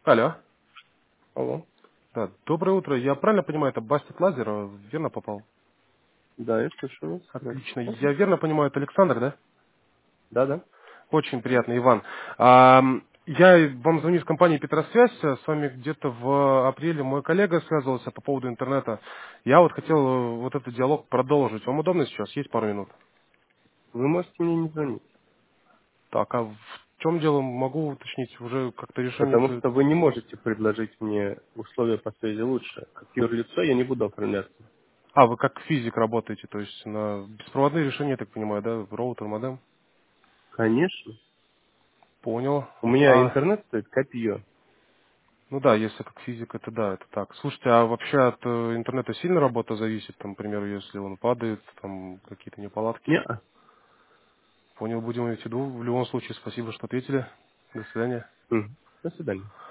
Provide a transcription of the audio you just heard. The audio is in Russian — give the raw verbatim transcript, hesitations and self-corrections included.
Алло. Алло. Да, доброе утро. Я правильно понимаю, это Бастет Лазер, э, верно попал? Да, я слышу вас. Отлично. Здравствуйте. Я верно понимаю, это Александр, да? Да, да. Очень приятно, Иван. Ам, Я вам звоню из компании Петросвязь. С вами где-то в апреле мой коллега связывался по поводу интернета. Я вот хотел э, вот этот диалог продолжить. Вам удобно сейчас? Есть пару минут? Вы можете мне не звонить, Так, а в чем дело? Могу уточнить уже как-то решение потому это... что вы не можете предложить мне условия по связи лучше. Как юрлицо я не буду оформляться. А, вы как физик работаете, то есть на беспроводные решения, я так понимаю, да? Роутер, модем? Конечно. Понял. У меня А интернет стоит копье. Ну да, если как физик, это да, это так. Слушайте, а вообще от э, интернета сильно работа зависит, там, к примеру, если он падает, там какие-то неполадки? Не, Понял, будем иметь в виду. В любом случае, спасибо, что ответили. До свидания. До свидания.